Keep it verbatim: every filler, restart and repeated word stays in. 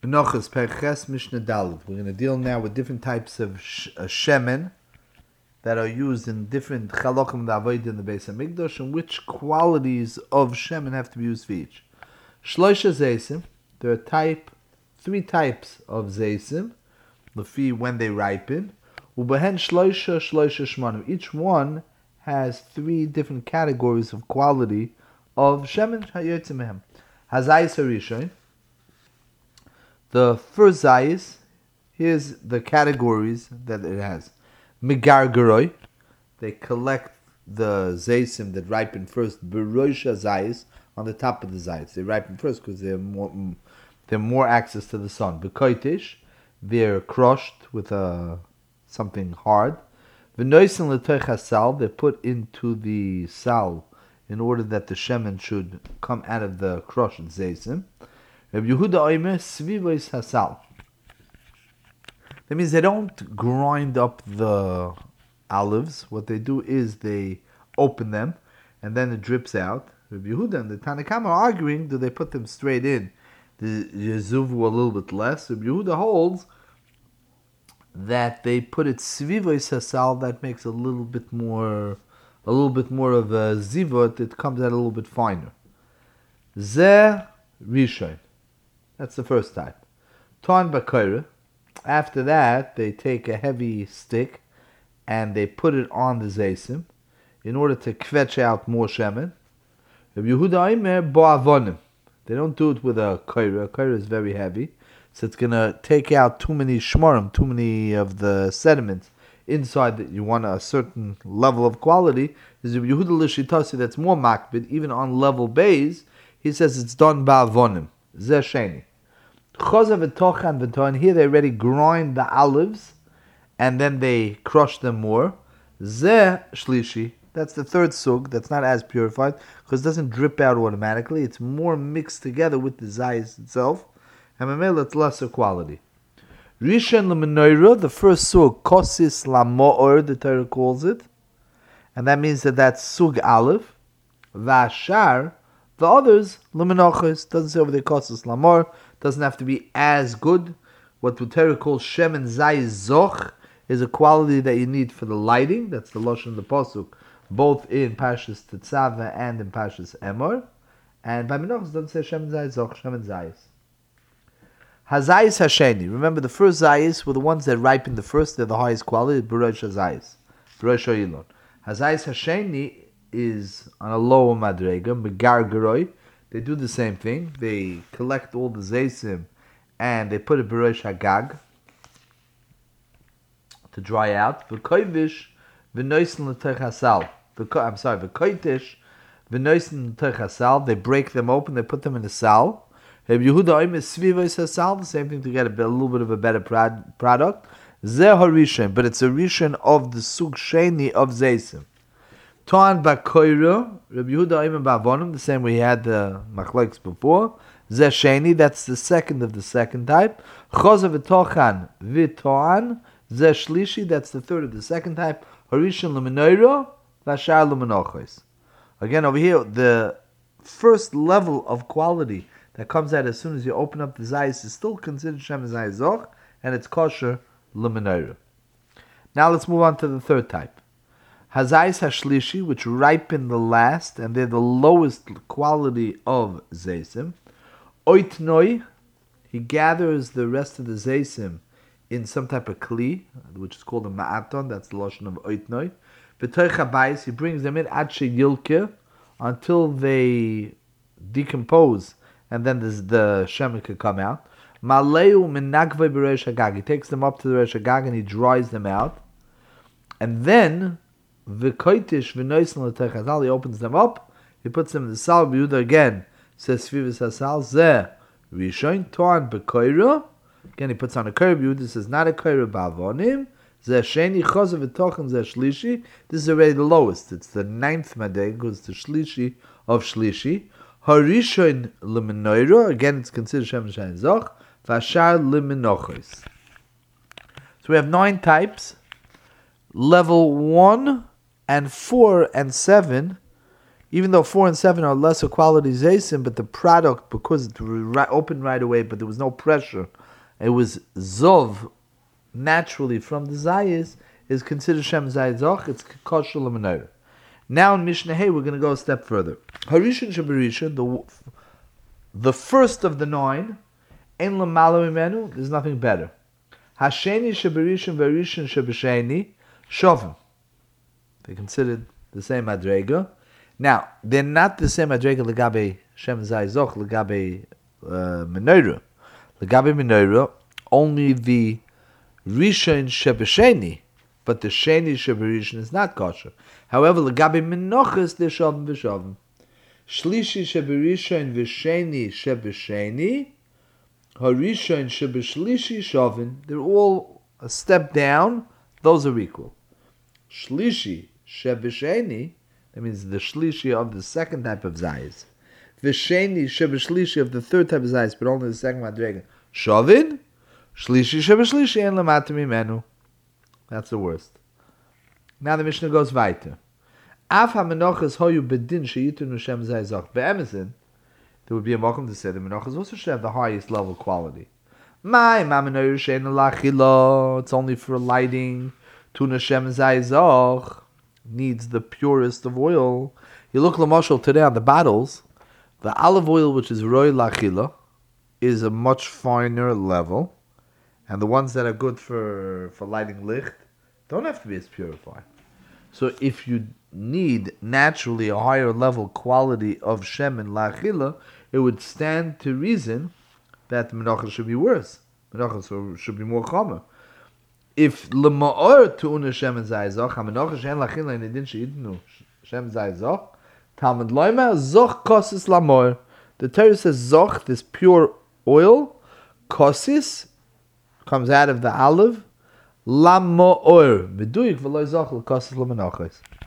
Menachos Perches Mishnah Daled. We're going to deal now with different types of sh- uh, shemen that are used in different chalokim d'avoid in the Beis Hamikdash, and which qualities of shemen have to be used for each. Shloisha zeisim. There are type three types of zeisim, lefi when they ripen. Ubehen shloisha shloisha shmanim. Each one has three different categories of quality of shemen hayotzim mehem. Hazayis harishon. The first zayis, here's the categories that it has. Migargaroi, they collect the zaysim that ripen first, beroisha zayis, on the top of the zayis. They ripen first because they have more, they have more access to the sun. Bekoitish, they're crushed with a, something hard. V'noisin l'toich sal, they're put into the sal in order that the shemen should come out of the crushed zaysim. Rabbi Yehuda Omer Svivois Hasal. That means they don't grind up the olives. What they do is they open them, and then it drips out. Rabbi Yehuda and the Tanakama are arguing, do they put them straight in? The Yezuvu a little bit less. Rabbi Yehuda holds that they put it Svivois Hasal. That makes a little bit more, a little bit more of a zivot. It comes out a little bit finer. Zeh Rishon. That's the first type. Ton bakayre. After that, they take a heavy stick and they put it on the zaysim in order to kvetch out more shemen. Rabbi Yehuda Omer bo'avonim. They don't do it with a kayre. A kayre is very heavy, so it's gonna take out too many shmarim, too many of the sediments inside that you want a certain level of quality. Is Rabbi Yehuda l'shitasi that's more makbid, even on level bays. He says it's done ba'avonim. Zeh sheni. Chozav v'tochan v'tohan. Here they already grind the olives, and then they crush them more. Zeh shlishi. That's the third sug. That's not as purified because it doesn't drip out automatically. It's more mixed together with the zayis itself, and memela it's lesser quality. Rishon l'menorah. The first sug, kosis lamoor, the Torah calls it, and that means that that's sug olive. Vashar. The others, l'menachos, doesn't say over there kosis lamor, doesn't have to be as good. What the Torah calls shemen zayis zoch is a quality that you need for the lighting. That's the lashon of the pasuk, both in Parshas Tetzaveh and in Parshas Emor. And by menachos doesn't say shemen zayis zoch, shemen zayis. Hazayis hasheni. Remember, the first zayis were the ones that ripen the first. They're the highest quality. Berosh hazayis, berosh ha'ilon. Hazayis hasheni is on a lower madrega, megargaroi. They do the same thing. They collect all the zaysim and they put it berosh hagag to dry out. V'koivish v'noisen l'toich hasal. I'm sorry, v'koitish v'noisen l'toich hasal. They break them open. They put them in the sal. Rabbi Yehuda Omer Svivois Hasal. The same thing to get a, bit, a little bit of a better prod, product. Zeh harishon, but it's a rishon of the sug sheni of zaysim. Toan bakoira, Rabbi Yehuda Omer ba'avonim, the same way he had the machlokes before. Zeh sheni, that's the second of the second type. Chozav v'tochan v'toan, zeh shlishi, that's the third of the second type. Harishon l'menorah, v'ashar l'menachos. Again, over here, the first level of quality that comes out as soon as you open up the zayis is still considered shemen zayis zoch, and it's kosher l'menorah. Now let's move on to the third type. Hazayis hashlishi, which ripen the last, and they're the lowest quality of zaysim. Oitnoi, he gathers the rest of the zaysim in some type of kli, which is called a ma'aton, that's the lashon of oitnoi. B'toich habayis, he brings them in ad sheyilke, until they decompose, and then this, the shemen could come out. Maleu min nagvei b'reish hagag, he takes them up to the reish hagag and he dries them out. And then V'koitish v'noisen l'toich hasal, he opens them up, he puts them in the sal. Yehuda again says Svivois Hasal. Zeh rishon toan b'koira. Again, he puts on a koira. Yehuda says not a koira ba'avonim. Zeh sheni chozav v'tochan zeh shlishi. This is already the lowest. It's the ninth madeg, because the shlishi of shlishi. Harishon l'menorah. Again, it's considered shemen zayis zoch. V'ashar l'menachos. So we have nine types. Level one and four and seven Even though four and seven are lesser quality zaysim, but the product, because it ri- opened right away, but there was no pressure, it was zov naturally from the zayis, is considered shem zayzoch. It's kosher l'menorah. Now in Mishnah Hey, we're going to go a step further. Harishon sheberishan, the the first of the nine, en l'malo imenu, there's nothing better. Hasheni sheberishan v'harishon shebesheni shovim. They considered the same madrega. Now, they're not the same madrega legabe shem zayzoch, legabe menorah. Legabe menorah, only the rishon shebesheni, but the sheni sheberishon is not kosher. However, legabe menochas they're shovim v'shovim. Shlishi sheberishon v'sheni shebesheni, harishon shebeshlishi shovim. They're all a step down. Those are equal. Shlishi shebesheni, that means the shlishi of the second type of zayis. V'sheni shebeshlishi of the third type of zayis, but only the second madrega. Shovin, shlishi shebeshlishi en lamatim imenu. That's the worst. Now the Mishnah goes weiter. Af ha-menochas hoyu bedin sheyitun Hashem zayzoch. Be'emezin, there would be a mokum to say the menochas also should have the highest level quality. My mamenoyu shein lachilo. It's only for lighting. Tun Hashem zayzoch needs the purest of oil. You look l'moshel today on the bottles, the olive oil which is roy lachila is a much finer level, and the ones that are good for, for lighting licht don't have to be as purified. So if you need naturally a higher level quality of shemen lachila, it would stand to reason that the menachas should be worse. Menachas should be more chomer. If lema'or tu'una shemen zayzoch, ha-menachas she'en lachila in edin she'idnu shemen zayzoch, Talmud loyma zoch kosis lamor. The Torah says zoch, this pure oil, kosis, comes out of the olive, lamor, meduyik v'loy zoch l'kosis l'menachas.